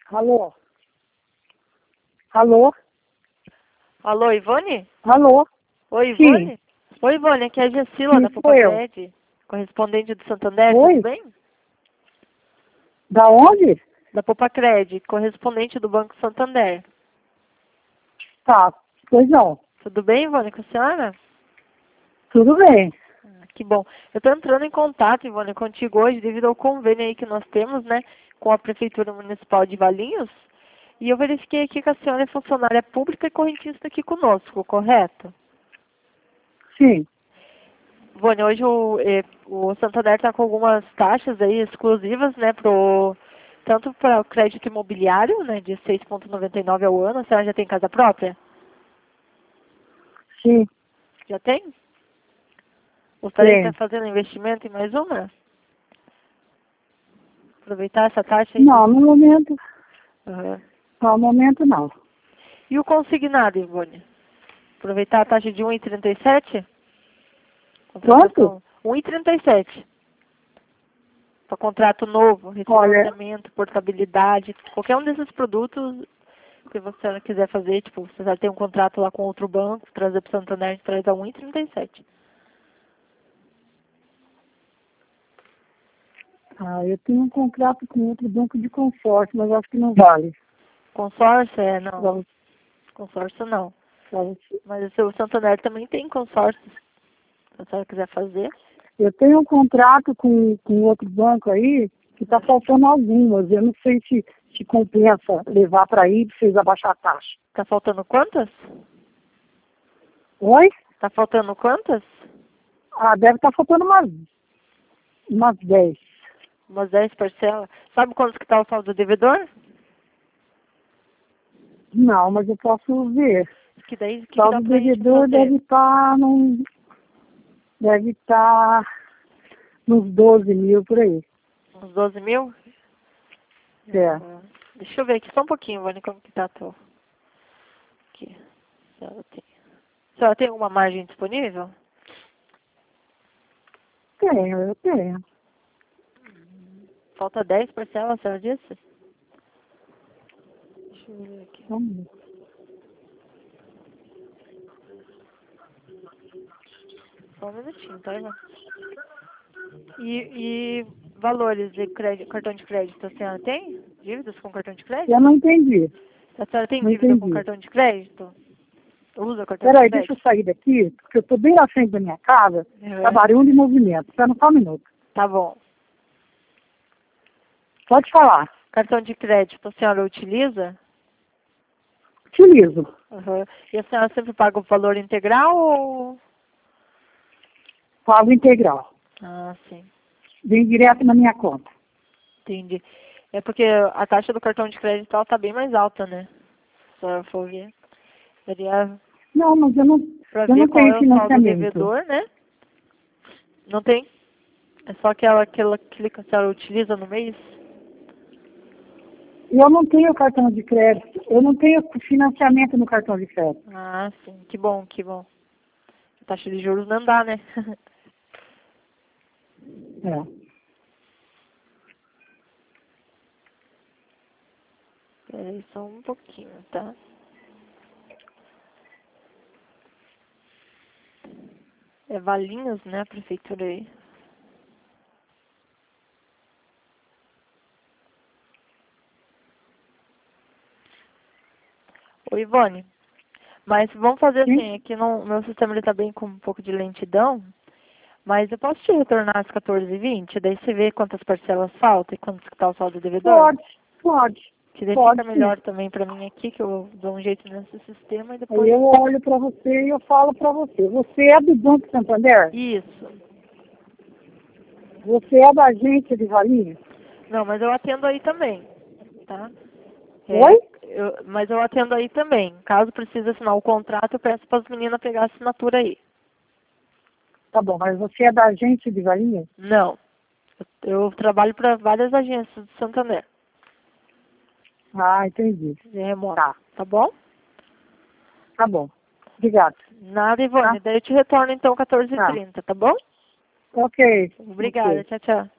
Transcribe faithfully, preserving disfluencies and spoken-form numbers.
Alô? Alô? Alô, Ivone? Alô? Oi, Sim. Ivone? Oi, Ivone, aqui é a Gessila Sim, da sou eu. Popacred, correspondente do Santander, Oi? tudo bem? Da onde? Da Popacred, correspondente do Banco Santander. Tá, pois não. Tudo bem, Ivone, com a senhora? Tudo bem. Ah, que bom. Eu estou entrando em contato, Ivone, contigo hoje devido ao convênio aí que nós temos, né, com a Prefeitura Municipal de Valinhos. E eu verifiquei aqui que a senhora é funcionária pública e correntista aqui conosco, correto? Sim. Ivone, hoje o, eh, o Santander está com algumas taxas aí exclusivas, né, pro, tanto para o crédito imobiliário, né, de seis vírgula noventa e nove ao ano. A senhora já tem casa própria? Sim. Já tem? Gostaria de Tem. estar fazendo investimento em mais uma? Aproveitar essa taxa aí? Não, no momento. Aham. No momento não. E o consignado, Ivone? Aproveitar a taxa de um vírgula trinta e sete? Quanto? um vírgula trinta e sete. Para contrato novo, Olha, refinanciamento, portabilidade, qualquer um desses produtos que você quiser fazer, tipo, você já tem um contrato lá com outro banco, trazer para o Santander, a gente traz a um vírgula trinta e sete. ah, eu tenho um contrato com outro banco de consórcio, mas acho que não vale. Consórcio, é, não. Pra você- Consórcio não. pra você. Mas o seu Santander também tem consórcio, se a senhora quiser fazer. Eu tenho um contrato com, com outro banco aí, que está faltando algumas. Eu não sei se, se compensa levar para aí para vocês abaixar a taxa. Tá faltando quantas? Oi? Tá faltando quantas? Ah, deve estar faltando umas, umas dez. Umas dez parcelas. Sabe quantos que tá o saldo do devedor? Não, mas eu posso ver. Que daí, o que, que dá Saldo pra gente devedor fazer? deve estar num, deve estar nos doze mil por aí. Uns doze mil? É. Ah, deixa eu ver aqui só um pouquinho, Vani, como que tá a tua. Aqui. Se ela tem. Se ela tem alguma margem disponível? Tenho, eu tenho. Falta dez parcelas, a senhora disse? Deixa eu ver aqui. Vamos ver. Só um minutinho, tá, Ivan? E, e valores de crédito, cartão de crédito, a senhora tem? Dívidas com cartão de crédito? Eu não entendi. A senhora tem Não dívida com entendi. cartão de crédito? Usa cartão de Peraí, deixa crédito? eu sair daqui, porque eu estou bem na frente da minha casa, Uhum. tá barulho de movimento. Espera só um minuto. Tá bom. Pode falar. Cartão de crédito a senhora utiliza? Utilizo. Uhum. E a senhora sempre paga o valor integral ou... Pago integral. Ah, sim. Vem direto na minha conta. Entendi. É porque a taxa do cartão de crédito está bem mais alta, né? Se a senhora for ver. Seria Não, mas eu não, para eu ver não qual tenho é o saldo financiamento. devedor, né? Não tem? É só aquela, aquela, aquele que a senhora utiliza no mês? Eu não tenho cartão de crédito. Eu não tenho financiamento no cartão de crédito. Ah, sim. Que bom, que bom. A taxa de juros não dá, né? É. Peraí só um pouquinho, tá? É Valinhos, né, a prefeitura aí. Ô, Ivone, mas vamos fazer Sim? assim, aqui no meu sistema ele tá bem com um pouco de lentidão, mas eu posso te retornar às quatorze e vinte, daí você vê quantas parcelas faltam e quanto que tá o saldo devedor? Pode, pode. Que daí Pode fica sim. melhor também pra mim aqui, que eu dou um jeito nesse sistema e Aí depois... eu olho para você e eu falo para você. Você é do Banco Santander? Isso. Você é da agência de Valinhos? Não, mas eu atendo aí também, tá? É, Oi? eu- mas eu atendo aí também. Caso precise assinar o contrato, eu peço para as meninas pegar a assinatura aí. Tá bom, mas você é da agência de Valinhos? Não. Eu, eu trabalho para várias agências de Santander. Ah, entendi. De remoto. Tá, Tá bom? tá bom. Obrigado. Nada, Ivone. Tá? Daí eu te retorno então quatorze e Tá. trinta, tá bom? Ok. Obrigada. Ok. Tchau, tchau.